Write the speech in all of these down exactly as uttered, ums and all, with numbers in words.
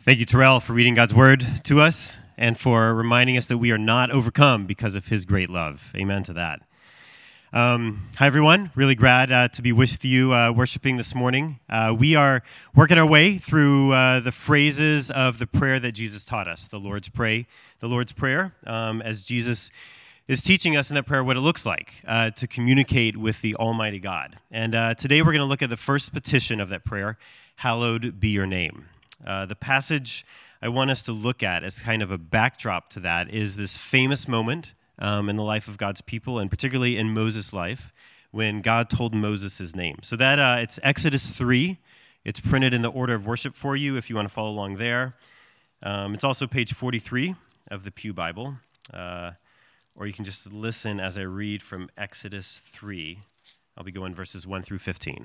Thank you, Terrell, for reading God's word to us and for reminding us that we are not overcome because of his great love. Amen to that. Um, hi, everyone. Really glad uh, to be with you uh, worshiping this morning. Uh, we are working our way through uh, the phrases of the prayer that Jesus taught us, the Lord's Pray, the Lord's Prayer, um, as Jesus is teaching us in that prayer what it looks like uh, to communicate with the Almighty God. And uh, today we're going to look at the first petition of that prayer, hallowed be your name. Uh, the passage I want us to look at as kind of a backdrop to that is this famous moment um, in the life of God's people, and particularly in Moses' life, when God told Moses his name. So that uh, it's Exodus three. It's printed in the order of worship for you if you want to follow along there. Um, it's also page forty-three of the Pew Bible, uh, or you can just listen as I read from Exodus three. I'll be going verses one through fifteen.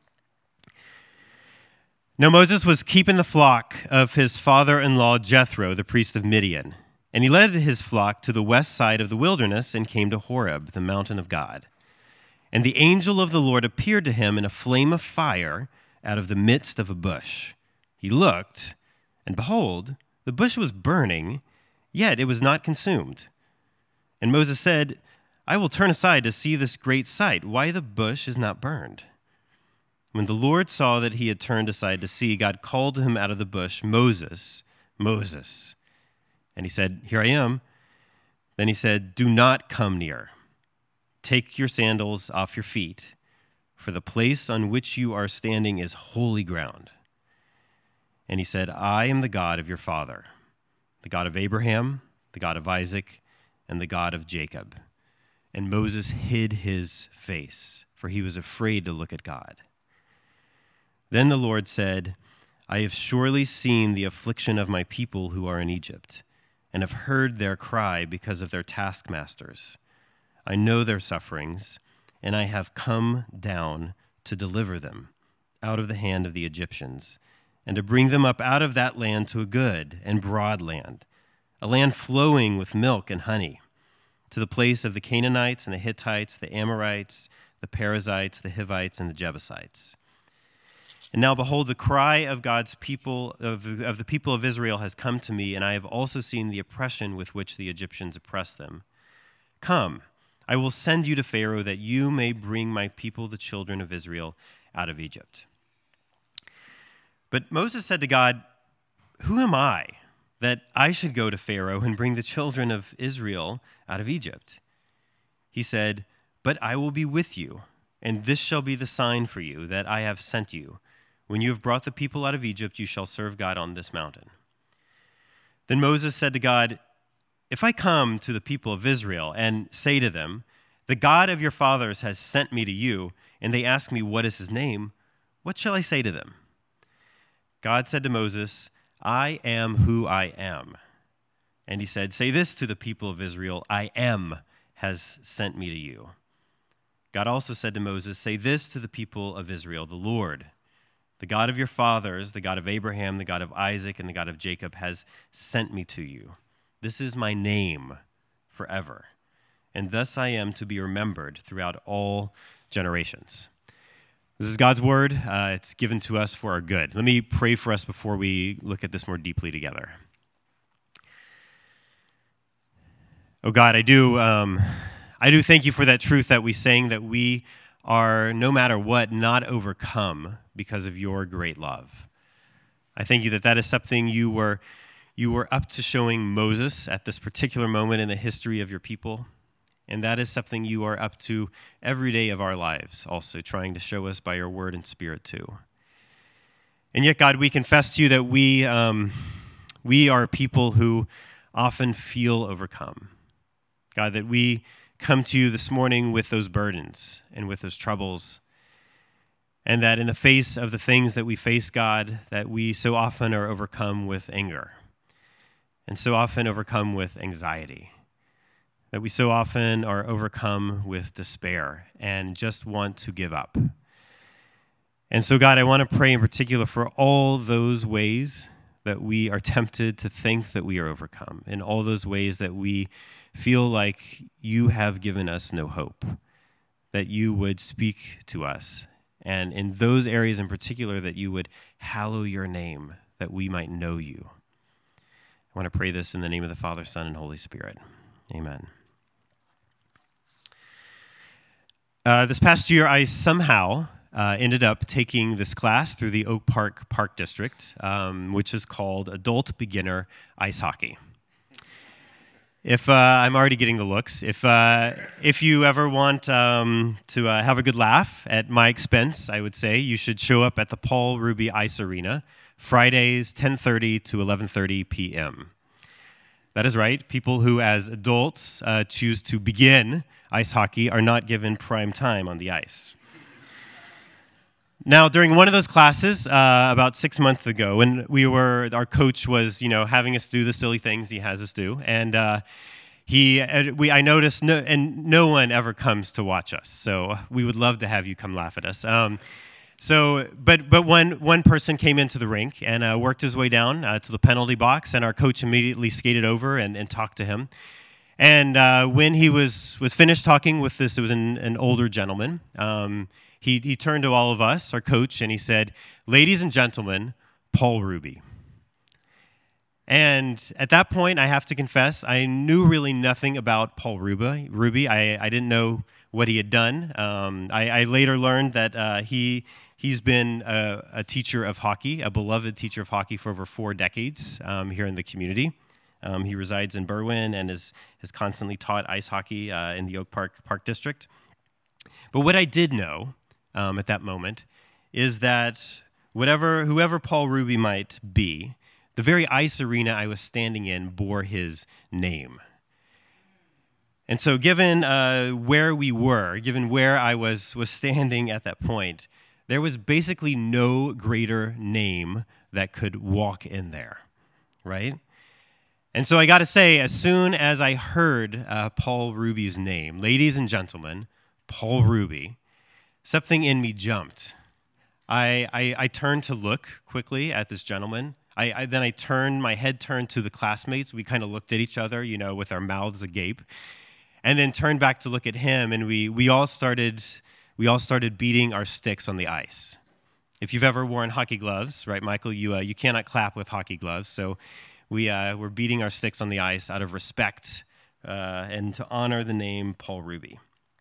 Now Moses was keeping the flock of his father-in-law Jethro, the priest of Midian, and he led his flock to the west side of the wilderness and came to Horeb, the mountain of God. And the angel of the Lord appeared to him in a flame of fire out of the midst of a bush. He looked, and behold, the bush was burning, yet it was not consumed. And Moses said, I will turn aside to see this great sight, why the bush is not burned. When the Lord saw that he had turned aside to see, God called to him out of the bush, Moses, Moses. And he said, Here I am. Then he said, Do not come near. Take your sandals off your feet, for the place on which you are standing is holy ground. And he said, I am the God of your father, the God of Abraham, the God of Isaac, and the God of Jacob. And Moses hid his face, for he was afraid to look at God. Then the Lord said, I have surely seen the affliction of my people who are in Egypt, and have heard their cry because of their taskmasters. I know their sufferings, and I have come down to deliver them out of the hand of the Egyptians, and to bring them up out of that land to a good and broad land, a land flowing with milk and honey, to the place of the Canaanites and the Hittites, the Amorites, the Perizzites, the Hivites, and the Jebusites. And now, behold, the cry of God's people, of, of the people of Israel has come to me, and I have also seen the oppression with which the Egyptians oppress them. Come, I will send you to Pharaoh, that you may bring my people, the children of Israel, out of Egypt. But Moses said to God, Who am I, that I should go to Pharaoh and bring the children of Israel out of Egypt? He said, But I will be with you, and this shall be the sign for you that I have sent you. When you have brought the people out of Egypt, you shall serve God on this mountain. Then Moses said to God, If I come to the people of Israel and say to them, The God of your fathers has sent me to you, and they ask me, What is his name? What shall I say to them? God said to Moses, I am who I am. And he said, Say this to the people of Israel, I am has sent me to you. God also said to Moses, Say this to the people of Israel, the Lord, the God of your fathers, the God of Abraham, the God of Isaac, and the God of Jacob has sent me to you. This is my name forever, and thus I am to be remembered throughout all generations. This is God's word. Uh, it's given to us for our good. Let me pray for us before we look at this more deeply together. Oh God, I do, um, I do thank you for that truth that we sang, that we are, no matter what, not overcome because of your great love. I thank you that that is something you were, you were up to showing Moses at this particular moment in the history of your people. And that is something you are up to every day of our lives, also trying to show us by your word and spirit too. And yet, God, we confess to you that we um, we are people who often feel overcome. God, that we come to you this morning with those burdens and with those troubles, and that in the face of the things that we face, God, that we so often are overcome with anger, and so often overcome with anxiety, that we so often are overcome with despair and just want to give up. And so, God, I want to pray in particular for all those ways that we are tempted to think that we are overcome, in all those ways that we feel like you have given us no hope, that you would speak to us, and in those areas in particular that you would hallow your name that we might know you. I want to pray this in the name of the Father, Son, and Holy Spirit. Amen. Uh, this past year, I somehow uh, ended up taking this class through the Oak Park Park District, um, which is called Adult Beginner Ice Hockey. If uh, I'm already getting the looks, if uh, if you ever want um, to uh, have a good laugh at my expense, I would say you should show up at the Paul Ruby Ice Arena, Fridays, ten thirty to eleven thirty p.m. That is right. People who, as adults, uh, choose to begin ice hockey are not given prime time on the ice. Now, during one of those classes, uh, about six months ago, when we were, our coach was, you know, having us do the silly things he has us do, and uh, he, we, I noticed, no, and no one ever comes to watch us, so we would love to have you come laugh at us. Um, so, but but one one person came into the rink and uh, worked his way down uh, to the penalty box, and our coach immediately skated over and, and talked to him. And uh, when he was was finished talking with this, it was an, an older gentleman. Um, He, he turned to all of us, our coach, and he said, "Ladies and gentlemen, Paul Ruby." And at that point, I have to confess, I knew really nothing about Paul Ruby. Ruby, I, I didn't know what he had done. Um, I, I later learned that uh, he, he's been a, a teacher of hockey, a beloved teacher of hockey for over four decades um, here in the community. Um, he resides in Berwyn and is, has constantly taught ice hockey uh, in the Oak Park Park District. But what I did know Um, at that moment, is that whatever, whoever Paul Ruby might be, the very ice arena I was standing in bore his name. And so given uh, where we were, given where I was, was standing at that point, there was basically no greater name that could walk in there, right? And so I got to say, as soon as I heard uh, Paul Ruby's name, ladies and gentlemen, Paul Ruby, something in me jumped. I, I, I turned to look quickly at this gentleman. I, I then I turned, my head turned to the classmates. We kind of looked at each other, you know, with our mouths agape, and then turned back to look at him. And we we all started we all started beating our sticks on the ice. If you've ever worn hockey gloves, right, Michael, you uh, you cannot clap with hockey gloves. So we uh, were beating our sticks on the ice out of respect uh, and to honor the name Paul Ruby.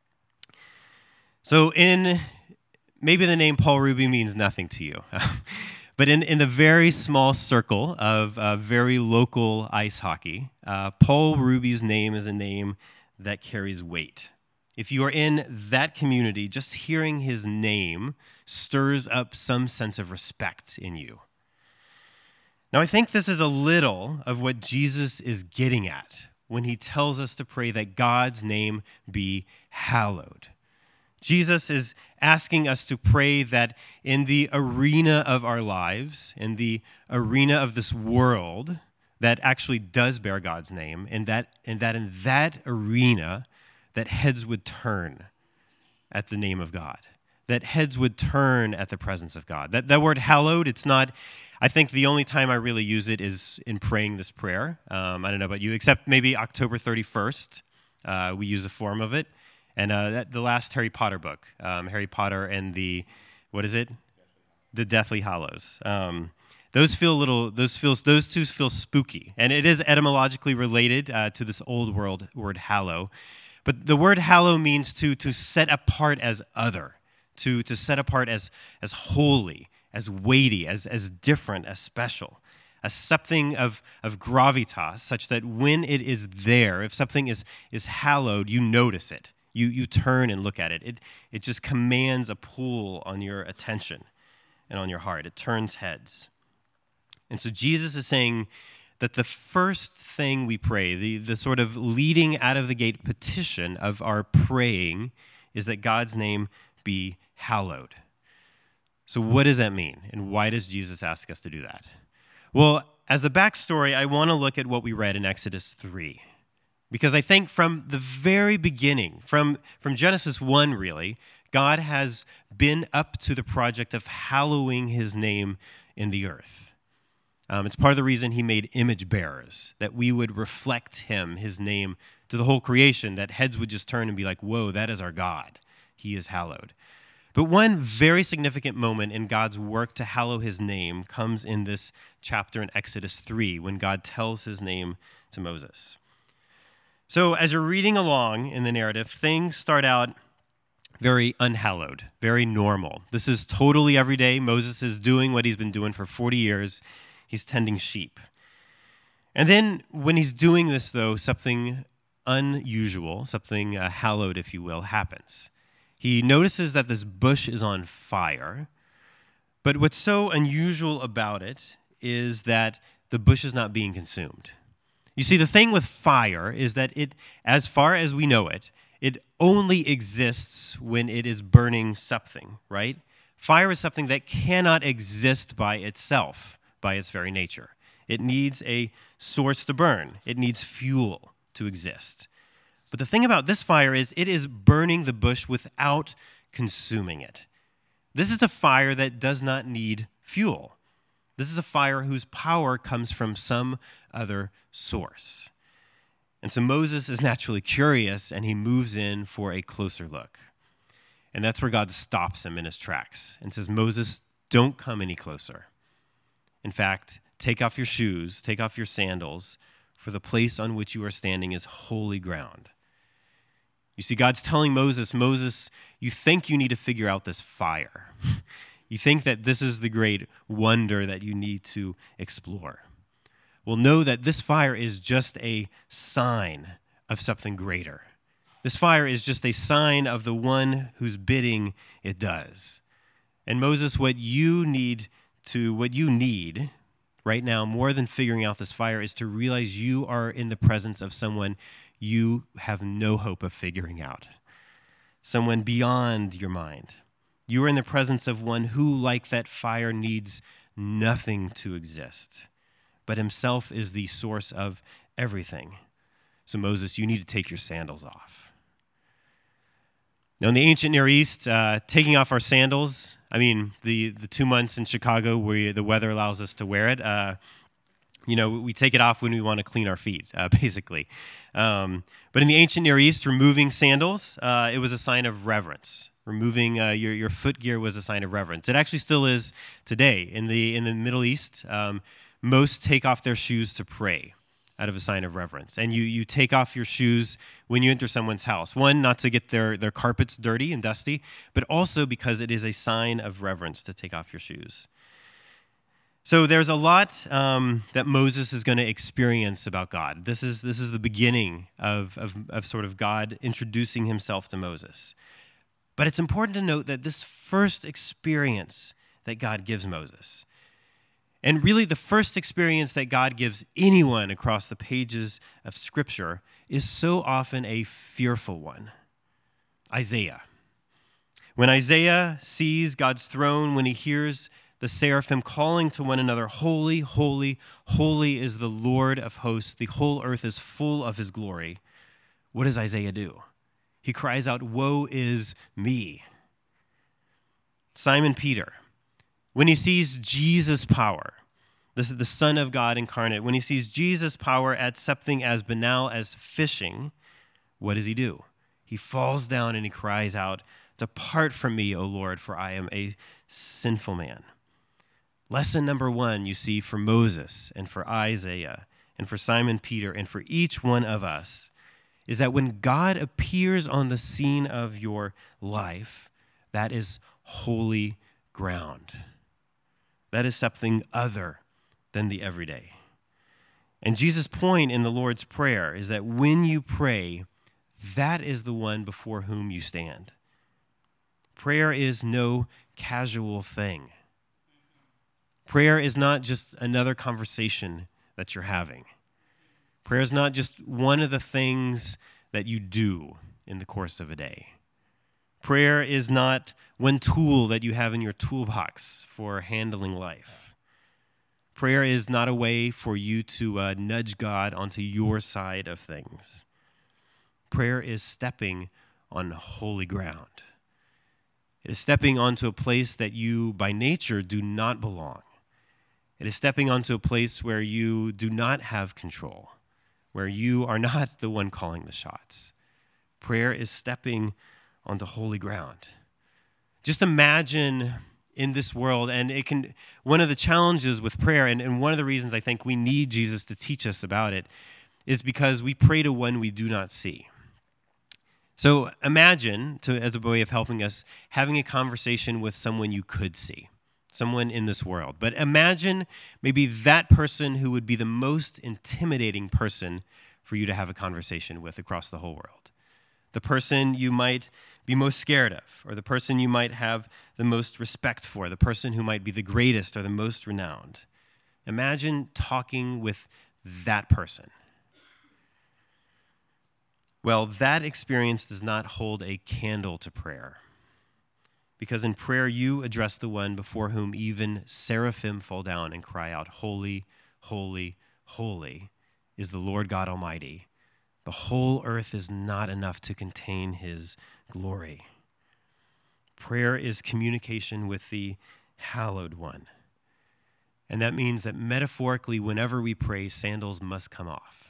So in, maybe the name Paul Ruby means nothing to you, but in, in the very small circle of uh, very local ice hockey, uh, Paul Ruby's name is a name that carries weight. If you are in that community, just hearing his name stirs up some sense of respect in you. Now, I think this is a little of what Jesus is getting at when he tells us to pray that God's name be hallowed. Jesus is asking us to pray that in the arena of our lives, in the arena of this world that actually does bear God's name, and that, and that in that arena, that heads would turn at the name of God, that heads would turn at the presence of God. That, that word hallowed, it's not, I think the only time I really use it is in praying this prayer. Um, I don't know about you, except maybe October thirty-first, uh, we use a form of it. And uh, that, the last Harry Potter book, um, Harry Potter and the, what is it? The Deathly Hallows. Um, those feel a little, those feels, those two feel spooky. And it is etymologically related uh, to this old world word hallow. But the word hallow means to, to set apart as other, to, to set apart as, as holy, as weighty, as, as different, as special. As something of, of gravitas, such that when it is there, if something is, is hallowed, you notice it. You you turn and look at it. It it just commands a pull on your attention and on your heart. It turns heads. And so Jesus is saying that the first thing we pray, the, the sort of leading out of the gate petition of our praying, is that God's name be hallowed. So what does that mean? And why does Jesus ask us to do that? Well, as the backstory, I want to look at what we read in Exodus three. Because I think from the very beginning, from, from Genesis one really, God has been up to the project of hallowing his name in the earth. Um, it's part of the reason he made image bearers, that we would reflect him, his name, to the whole creation, that heads would just turn and be like, whoa, that is our God. He is hallowed. But one very significant moment in God's work to hallow his name comes in this chapter in Exodus three, when God tells his name to Moses. So as you're reading along in the narrative, things start out very unhallowed, very normal. This is totally everyday. Moses is doing what he's been doing for forty years. He's tending sheep. And then when he's doing this, though, something unusual, something uh, hallowed, if you will, happens. He notices that this bush is on fire, but what's so unusual about it is that the bush is not being consumed. You see, the thing with fire is that it, as far as we know it, it only exists when it is burning something, right? Fire is something that cannot exist by itself, by its very nature. It needs a source to burn. It needs fuel to exist. But the thing about this fire is it is burning the bush without consuming it. This is a fire that does not need fuel. This is a fire whose power comes from some other source. And so Moses is naturally curious, and he moves in for a closer look. And that's where God stops him in his tracks and says, Moses, don't come any closer. In fact, take off your shoes, take off your sandals, for the place on which you are standing is holy ground. You see, God's telling Moses, Moses, you think you need to figure out this fire. You think that this is the great wonder that you need to explore. Well, know that this fire is just a sign of something greater. This fire is just a sign of the one whose bidding it does. And Moses, what you need to, what you need right now, more than figuring out this fire, is to realize you are in the presence of someone you have no hope of figuring out. Someone beyond your mind. You are in the presence of one who, like that fire, needs nothing to exist, but himself is the source of everything. So Moses, you need to take your sandals off. Now, in the ancient Near East, uh, taking off our sandals, I mean, the, the two months in Chicago where the weather allows us to wear it, uh, you know, we take it off when we want to clean our feet, uh, basically. Um, but in the ancient Near East, removing sandals, uh, it was a sign of reverence. Removing uh, your, your foot gear was a sign of reverence. It actually still is today. In the, in the Middle East, um, most take off their shoes to pray out of a sign of reverence. And you you take off your shoes when you enter someone's house. One, not to get their, their carpets dirty and dusty, but also because it is a sign of reverence to take off your shoes. So there's a lot um, that Moses is going to experience about God. This is this is the beginning of, of, of sort of God introducing himself to Moses. But it's important to note that this first experience that God gives Moses, and really the first experience that God gives anyone across the pages of Scripture, is so often a fearful one. Isaiah. When Isaiah sees God's throne, when he hears the seraphim calling to one another, holy, holy, holy is the Lord of hosts. The whole earth is full of his glory. What does Isaiah do? He cries out, woe is me. Simon Peter, when he sees Jesus' power, this is the Son of God incarnate, when he sees Jesus' power at something as banal as fishing, what does he do? He falls down and he cries out, depart from me, O Lord, for I am a sinful man. Lesson number one, you see, for Moses and for Isaiah and for Simon Peter and for each one of us, is that when God appears on the scene of your life, that is holy ground. That is something other than the everyday. And Jesus' point in the Lord's Prayer is that when you pray, that is the one before whom you stand. Prayer is no casual thing. Prayer is not just another conversation that you're having. Prayer is not just one of the things that you do in the course of a day. Prayer is not one tool that you have in your toolbox for handling life. Prayer is not a way for you to uh, nudge God onto your side of things. Prayer is stepping on holy ground. It is stepping onto a place that you, by nature, do not belong. It is stepping onto a place where you do not have control, where you are not the one calling the shots. Prayer is stepping onto holy ground. Just imagine in this world, and it can, one of the challenges with prayer, and, and one of the reasons I think we need Jesus to teach us about it, is because we pray to one we do not see. So imagine, to, as a way of helping us, having a conversation with someone you could see, someone in this world. But imagine maybe that person who would be the most intimidating person for you to have a conversation with across the whole world. The person you might be most scared of, or the person you might have the most respect for, the person who might be the greatest or the most renowned. Imagine talking with that person. Well, that experience does not hold a candle to prayer. Because in prayer, you address the one before whom even seraphim fall down and cry out, "Holy, holy, holy is the Lord God Almighty. The whole earth is not enough to contain his glory." Prayer is communication with the hallowed one. And that means that metaphorically, whenever we pray, sandals must come off.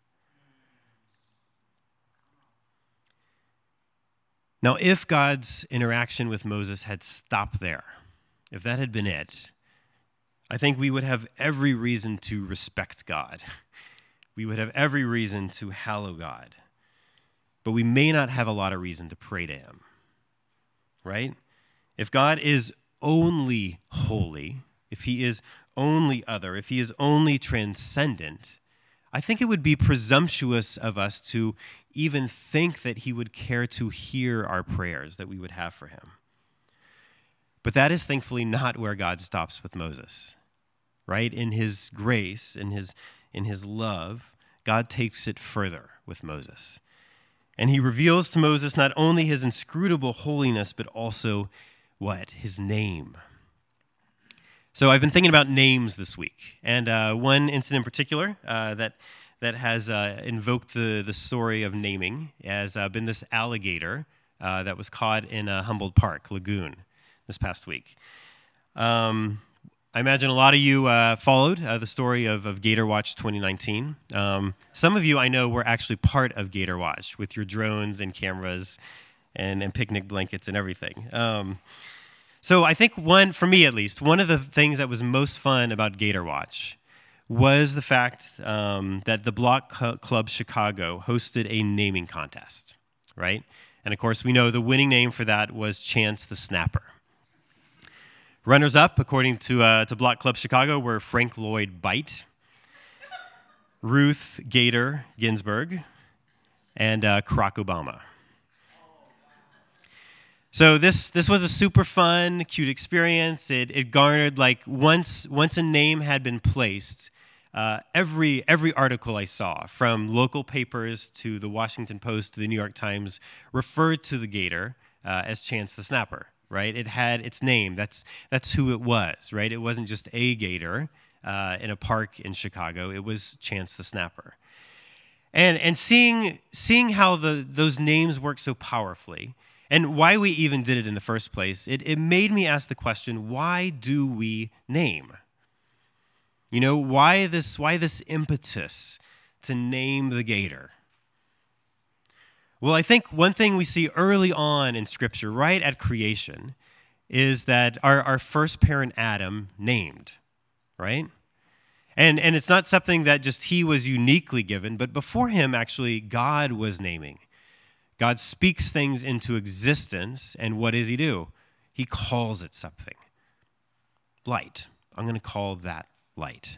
Now, if God's interaction with Moses had stopped there, if that had been it, I think we would have every reason to respect God. We would have every reason to hallow God. But we may not have a lot of reason to pray to him, right? If God is only holy, if he is only other, if he is only transcendent, I think it would be presumptuous of us to even think that he would care to hear our prayers that we would have for him. But that is thankfully not where God stops with Moses, right? In his grace, in his, in his love, God takes it further with Moses. And he reveals to Moses not only his inscrutable holiness, but also what? His name. So I've been thinking about names this week, and uh, one incident in particular uh, that that has uh, invoked the, the story of naming has uh, been this alligator uh, that was caught in a Humboldt Park lagoon this past week. Um, I imagine a lot of you uh, followed uh, the story of, of Gator Watch twenty nineteen. Um, some of you I know were actually part of Gator Watch with your drones and cameras and, and picnic blankets and everything. Um, So I think one, for me at least, one of the things that was most fun about Gator Watch was the fact um, that the Block Club Chicago hosted a naming contest, right? And of course, we know the winning name for that was Chance the Snapper. Runners-up, according to uh, to Block Club Chicago, were Frank Lloyd Bite, Ruth Gator Ginsburg, and uh, Barack Obama. So this this was a super fun, cute experience. It it garnered, like, once once a name had been placed, uh, every every article I saw, from local papers to the Washington Post to the New York Times, referred to the gator uh, as Chance the Snapper. Right? It had its name. That's that's who it was. Right? It wasn't just a gator uh, in a park in Chicago. It was Chance the Snapper. And and seeing seeing how the those names work so powerfully. And why we even did it in the first place, it, it made me ask the question, why do we name? You know, why this, why this impetus to name the gator? Well, I think one thing we see early on in Scripture, right at creation, is that our, our first parent Adam named, right? And, and it's not something that just he was uniquely given, but before him, actually, God was naming. God speaks things into existence, and what does he do? He calls it something. Light. I'm going to call that light.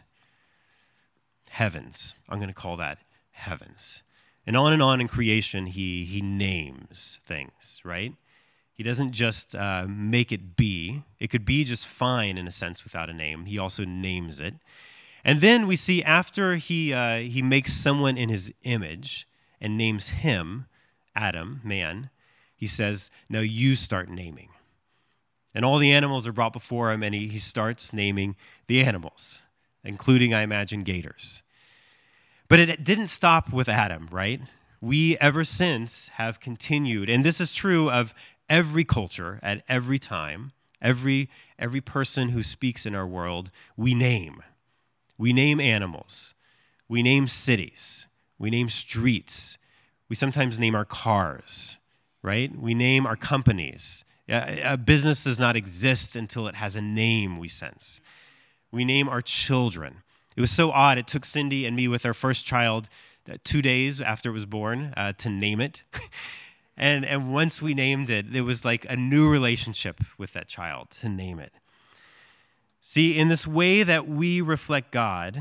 Heavens. I'm going to call that heavens. And on and on in creation, he, he names things, right? He doesn't just uh, make it be. It could be just fine in a sense without a name. He also names it. And then we see after he uh, he makes someone in his image and names him, Adam, man, he says, now you start naming. And all the animals are brought before him, and he, he starts naming the animals, including, I imagine, gators. But it didn't stop with Adam, right? We, ever since, have continued, and this is true of every culture at every time, every, every person who speaks in our world, we name. We name animals. We name cities. We name streets. We sometimes name our cars, right? We name our companies A business does not exist until it has a name, we sense. We name our children. It was so odd. It took Cindy and me with our first child uh, two days after it was born uh, to name it. and, and once we named it, it was like a new relationship with that child to name it. See, in this way that we reflect God,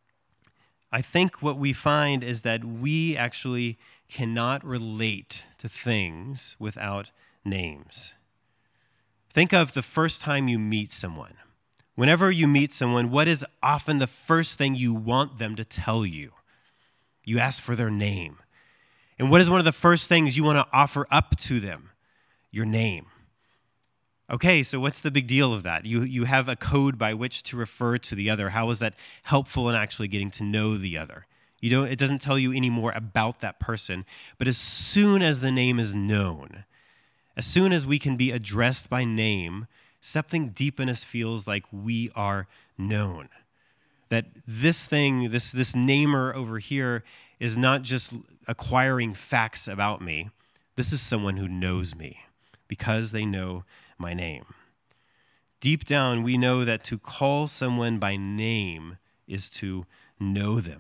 I think what we find is that we actually cannot relate to things without names. Think of the first time you meet someone. Whenever you meet someone, what is often the first thing you want them to tell you? You ask for their name. And what is one of the first things you want to offer up to them? Your name. Okay, so what's the big deal of that? You you have a code by which to refer to the other. How is that helpful in actually getting to know the other? You don't. It doesn't tell you any more about that person. But as soon as the name is known, as soon as we can be addressed by name, something deep in us feels like we are known. That this thing, this this namer over here is not just acquiring facts about me. This is someone who knows me because they know my name. Deep down, we know that to call someone by name is to know them.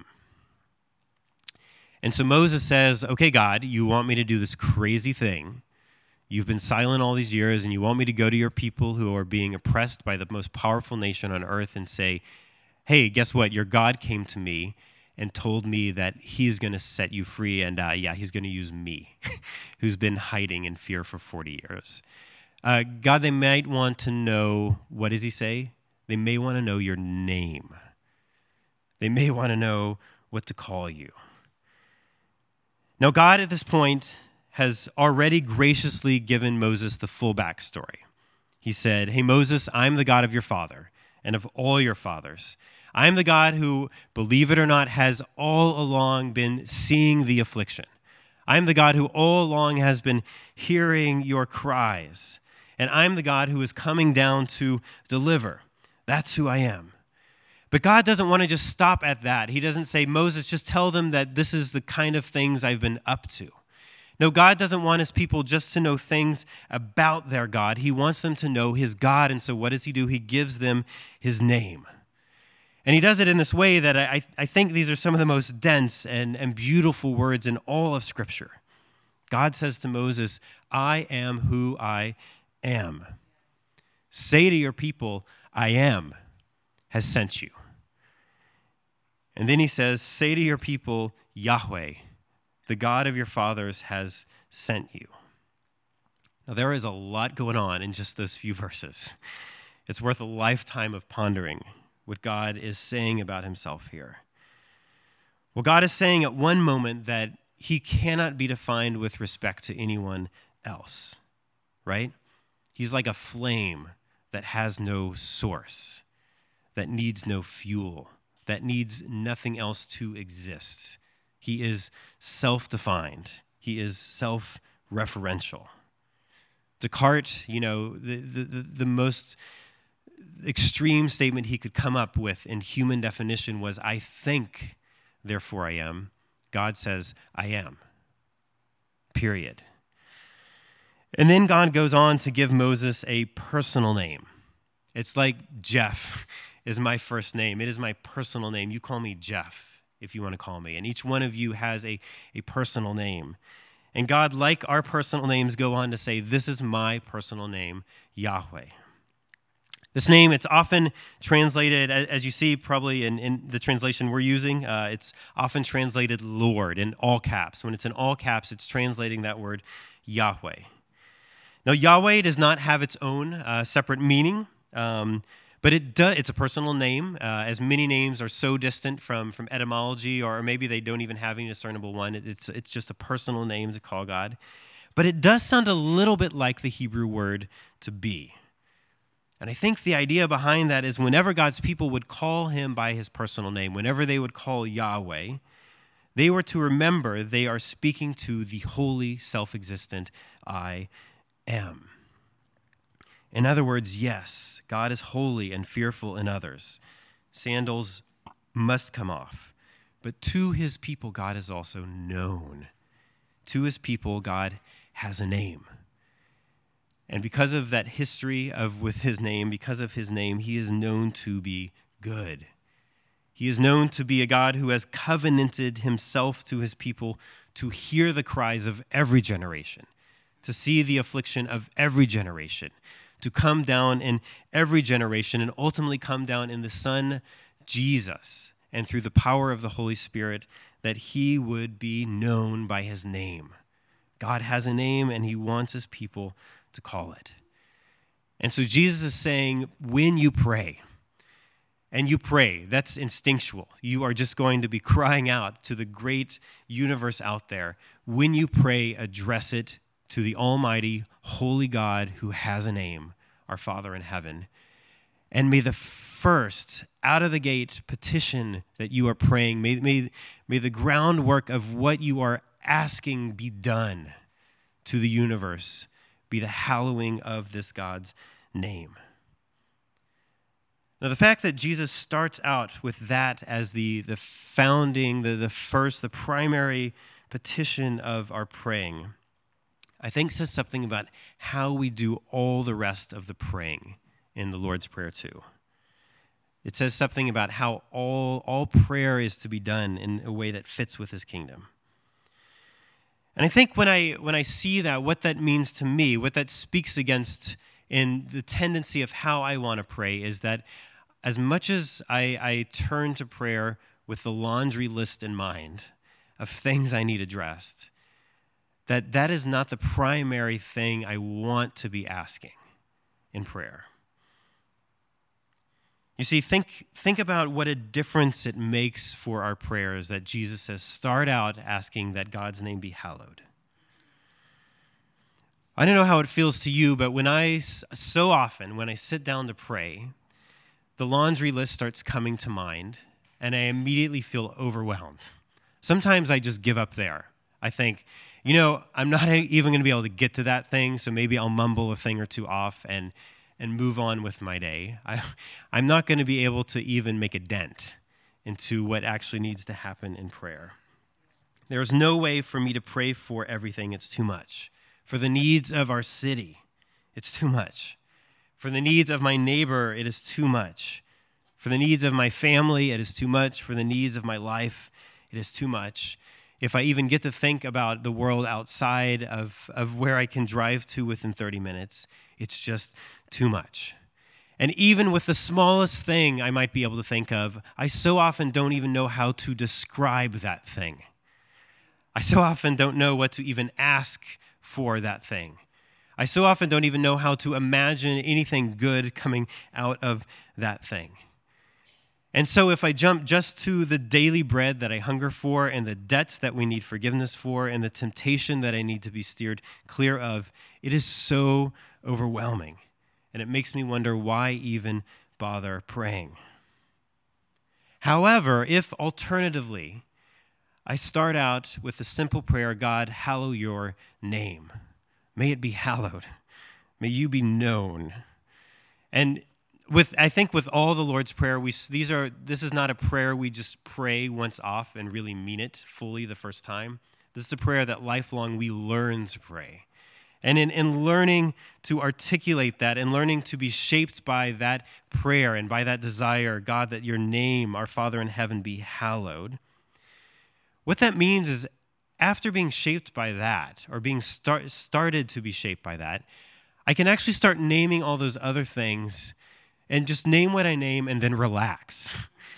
And so Moses says, okay, God, you want me to do this crazy thing. You've been silent all these years, and you want me to go to your people who are being oppressed by the most powerful nation on earth and say, hey, guess what? Your God came to me and told me that he's going to set you free, and uh, yeah, he's going to use me, who's been hiding in fear for forty years. Uh, God, they might want to know, what does he say? They may want to know your name. They may want to know what to call you. Now, God at this point has already graciously given Moses the full backstory. He said, hey, Moses, I'm the God of your father and of all your fathers. I'm the God who, believe it or not, has all along been seeing the affliction. I'm the God who all along has been hearing your cries. And I'm the God who is coming down to deliver. That's who I am. But God doesn't want to just stop at that. He doesn't say, Moses, just tell them that this is the kind of things I've been up to. No, God doesn't want his people just to know things about their God. He wants them to know his God. And so what does he do? He gives them his name. And he does it in this way that I, I think these are some of the most dense and, and beautiful words in all of Scripture. God says to Moses, I am who I am. Say to your people, I am has sent you. And then he says, say to your people, Yahweh, the God of your fathers has sent you. Now, there is a lot going on in just those few verses. It's worth a lifetime of pondering what God is saying about himself here. Well, God is saying at one moment that he cannot be defined with respect to anyone else, right? He's like a flame that has no source, that needs no fuel, that needs nothing else to exist. He is self-defined. He is self-referential. Descartes, you know, the, the, the most extreme statement he could come up with in human definition was, I think, therefore I am. God says, I am. Period. And then God goes on to give Moses a personal name. It's like Jeff is my first name. It is my personal name. You call me Jeff if you want to call me. And each one of you has a, a personal name. And God, like our personal names, go on to say, this is my personal name, Yahweh. This name, it's often translated, as you see probably in, in the translation we're using, uh, it's often translated Lord in all caps. When it's in all caps, it's translating that word Yahweh. Now, Yahweh does not have its own uh, separate meaning, um, but it does. It's a personal name, uh, as many names are so distant from, from etymology, or maybe they don't even have any discernible one. It, it's, it's just a personal name to call God. But it does sound a little bit like the Hebrew word to be. And I think the idea behind that is whenever God's people would call him by his personal name, whenever they would call Yahweh, they were to remember they are speaking to the holy, self-existent I am. In other words, yes, God is holy and fearful in others. Sandals must come off. But to his people, God is also known. To his people, God has a name. And because of that history of with his name, because of his name, he is known to be good. He is known to be a God who has covenanted himself to his people to hear the cries of every generation, to see the affliction of every generation, to come down in every generation and ultimately come down in the Son, Jesus, and through the power of the Holy Spirit, that he would be known by his name. God has a name, and he wants his people to call it. And so Jesus is saying, when you pray, and you pray, that's instinctual. You are just going to be crying out to the great universe out there. When you pray, address it to the almighty, holy God who has a name, our Father in heaven. And may the first, out of the gate petition that you are praying, may, may, may the groundwork of what you are asking be done to the universe, be the hallowing of this God's name. Now, the fact that Jesus starts out with that as the, the founding, the, the first, the primary petition of our praying, I think says something about how we do all the rest of the praying in the Lord's Prayer too. It says something about how all, all prayer is to be done in a way that fits with his kingdom. And I think when I when I see that, what that means to me, what that speaks against in the tendency of how I want to pray is that as much as I, I turn to prayer with the laundry list in mind of things I need addressed, that that is not the primary thing I want to be asking in prayer. You see, think, think about what a difference it makes for our prayers that Jesus says, start out asking that God's name be hallowed. I don't know how it feels to you, but when I, so often, when I sit down to pray, the laundry list starts coming to mind, and I immediately feel overwhelmed. Sometimes I just give up there. I think, you know, I'm not even going to be able to get to that thing, so maybe I'll mumble a thing or two off and and move on with my day. I, I'm not going to be able to even make a dent into what actually needs to happen in prayer. There is no way for me to pray for everything. It's too much. For the needs of our city, it's too much. For the needs of my neighbor, it is too much. For the needs of my family, it is too much. For the needs of my life, it is too much. If I even get to think about the world outside of, of where I can drive to within thirty minutes, it's just too much. And even with the smallest thing I might be able to think of, I so often don't even know how to describe that thing. I so often don't know what to even ask for that thing. I so often don't even know how to imagine anything good coming out of that thing. And so if I jump just to the daily bread that I hunger for and the debts that we need forgiveness for and the temptation that I need to be steered clear of, it is so overwhelming. And it makes me wonder why even bother praying. However, if alternatively, I start out with the simple prayer, God, hallow your name. May it be hallowed. May you be known. And with I think with all the Lord's Prayer, we these are this is not a prayer we just pray once off and really mean it fully the first time. This is a prayer that lifelong we learn to pray. And in, in learning to articulate that and learning to be shaped by that prayer and by that desire, God, that your name, our Father in heaven, be hallowed, what that means is after being shaped by that or being start, started to be shaped by that, I can actually start naming all those other things and just name what I name and then relax.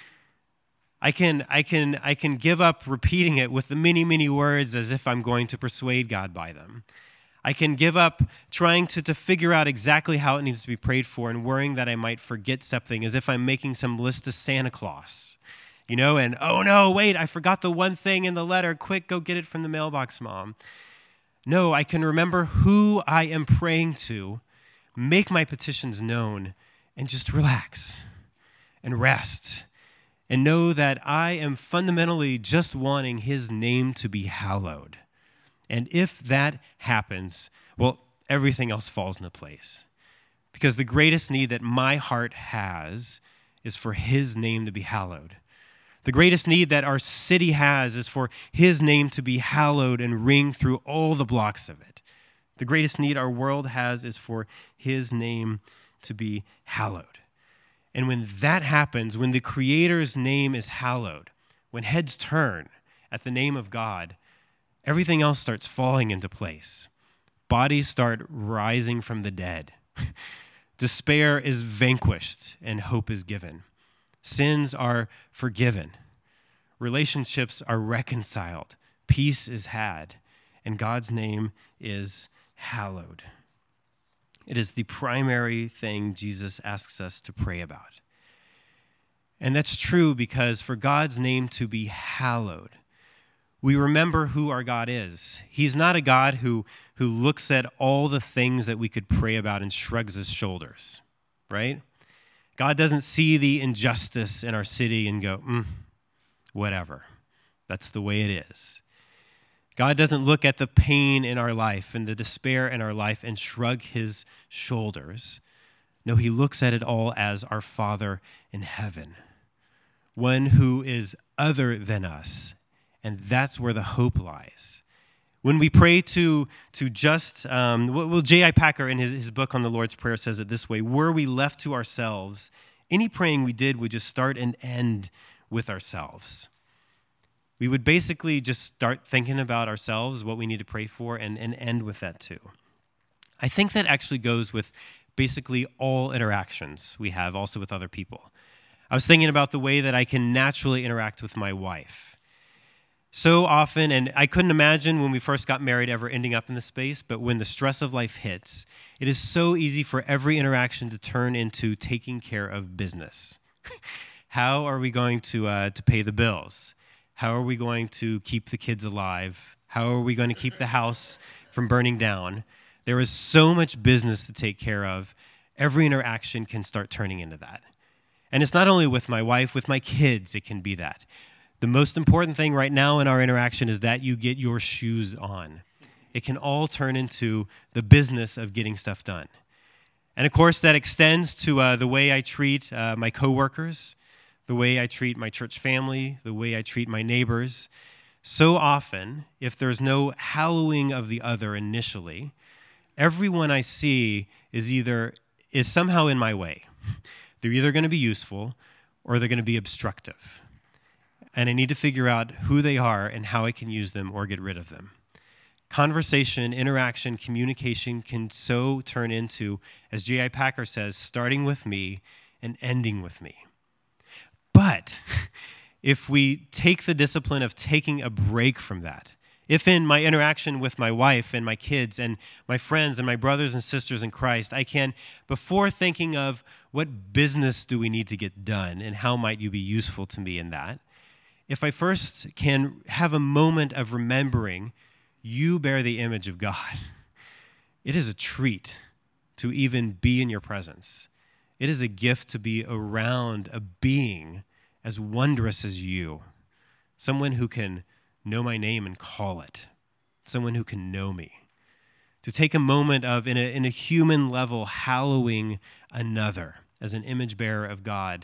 I can, I can, I can give up repeating it with the many, many words as if I'm going to persuade God by them. I can give up trying to, to figure out exactly how it needs to be prayed for and worrying that I might forget something as if I'm making some list to Santa Claus, you know, and, oh no, wait, I forgot the one thing in the letter. Quick, go get it from the mailbox, Mom. No, I can remember who I am praying to, make my petitions known, and just relax and rest and know that I am fundamentally just wanting his name to be hallowed. And if that happens, well, everything else falls into place. Because the greatest need that my heart has is for his name to be hallowed. The greatest need that our city has is for his name to be hallowed and ring through all the blocks of it. The greatest need our world has is for his name to be hallowed. And when that happens, when the Creator's name is hallowed, when heads turn at the name of God, everything else starts falling into place. Bodies start rising from the dead. Despair is vanquished and hope is given. Sins are forgiven. Relationships are reconciled. Peace is had. And God's name is hallowed. It is the primary thing Jesus asks us to pray about. And that's true because for God's name to be hallowed, we remember who our God is. He's not a God who, who looks at all the things that we could pray about and shrugs his shoulders, right? God doesn't see the injustice in our city and go, mm, whatever. That's the way it is. God doesn't look at the pain in our life and the despair in our life and shrug his shoulders. No, he looks at it all as our Father in heaven, one who is other than us, and that's where the hope lies. When we pray to, to just, um, well, J I Packer in his, his book on the Lord's Prayer says it this way: were we left to ourselves, any praying we did would just start and end with ourselves. We would basically just start thinking about ourselves, what we need to pray for, and, and end with that too. I think that actually goes with basically all interactions we have, also with other people. I was thinking about the way that I can naturally interact with my wife. So often, and I couldn't imagine when we first got married ever ending up in this space, but when the stress of life hits, it is so easy for every interaction to turn into taking care of business. How are we going to uh, to pay the bills? How are we going to keep the kids alive? How are we going to keep the house from burning down? There is so much business to take care of. Every interaction can start turning into that. And it's not only with my wife, with my kids, it can be that. The most important thing right now in our interaction is that you get your shoes on. It can all turn into the business of getting stuff done. And of course, that extends to uh, the way I treat uh, my coworkers, the way I treat my church family, the way I treat my neighbors. So often, if there's no hallowing of the other initially, everyone I see is either is somehow in my way. They're either going to be useful or they're going to be obstructive. And I need to figure out who they are and how I can use them or get rid of them. Conversation, interaction, communication can so turn into, as J I Packer says, starting with me and ending with me. But if we take the discipline of taking a break from that, if in my interaction with my wife and my kids and my friends and my brothers and sisters in Christ, I can, before thinking of what business do we need to get done and how might you be useful to me in that, if I first can have a moment of remembering you bear the image of God, it is a treat to even be in your presence. It is a gift to be around a being as wondrous as you, someone who can know my name and call it, someone who can know me. To take a moment of, in a, in a human level, hallowing another as an image bearer of God,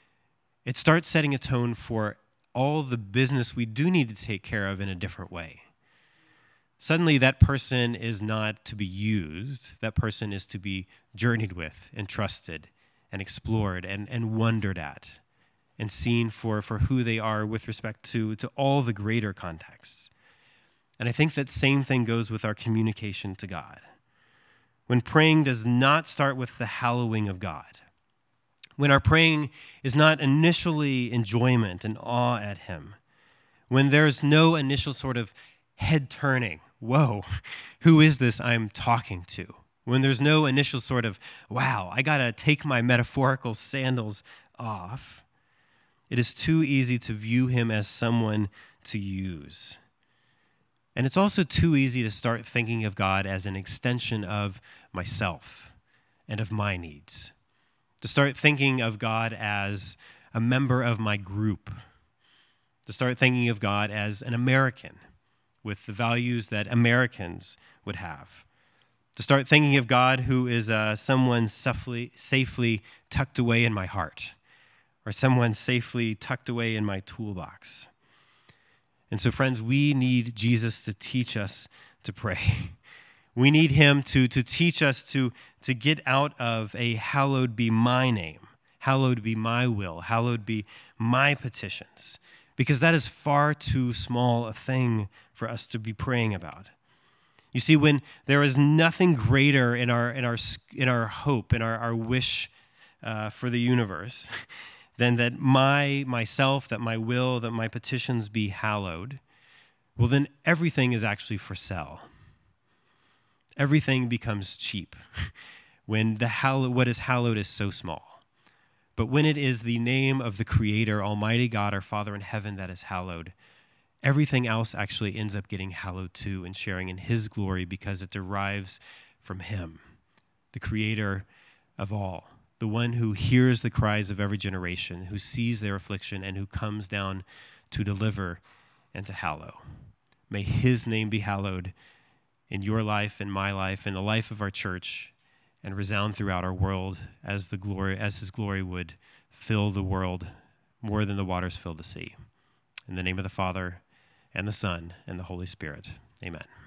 it starts setting a tone for all the business we do need to take care of in a different way. Suddenly, that person is not to be used. That person is to be journeyed with and trusted and explored and, and wondered at and seen for, for who they are with respect to, to all the greater contexts. And I think that same thing goes with our communication to God. When praying does not start with the hallowing of God, when our praying is not initially enjoyment and awe at him, when there's no initial sort of head turning, whoa, who is this I'm talking to? When there's no initial sort of, wow, I got to take my metaphorical sandals off, it is too easy to view him as someone to use. And it's also too easy to start thinking of God as an extension of myself and of my needs. To start thinking of God as a member of my group. To start thinking of God as an American with the values that Americans would have. To start thinking of God who is uh, someone safely, safely tucked away in my heart, or someone safely tucked away in my toolbox. And so, friends, we need Jesus to teach us to pray. We need him to, to teach us to, to get out of a hallowed be my name, hallowed be my will, hallowed be my petitions, because that is far too small a thing for us to be praying about. You see, when there is nothing greater in our in our in our hope, in our, our wish uh, for the universe, than that my myself, that my will, that my petitions be hallowed, well, then everything is actually for sale. Everything becomes cheap when the hallow, what is hallowed is so small. But when it is the name of the Creator, Almighty God, our Father in heaven, that is hallowed, everything else actually ends up getting hallowed too and sharing in his glory because it derives from him, the Creator of all, the one who hears the cries of every generation, who sees their affliction, and who comes down to deliver and to hallow. May his name be hallowed in your life, in my life, in the life of our church, and resound throughout our world as the glory, as his glory would fill the world more than the waters fill the sea. In the name of the Father, and the Son, and the Holy Spirit. Amen.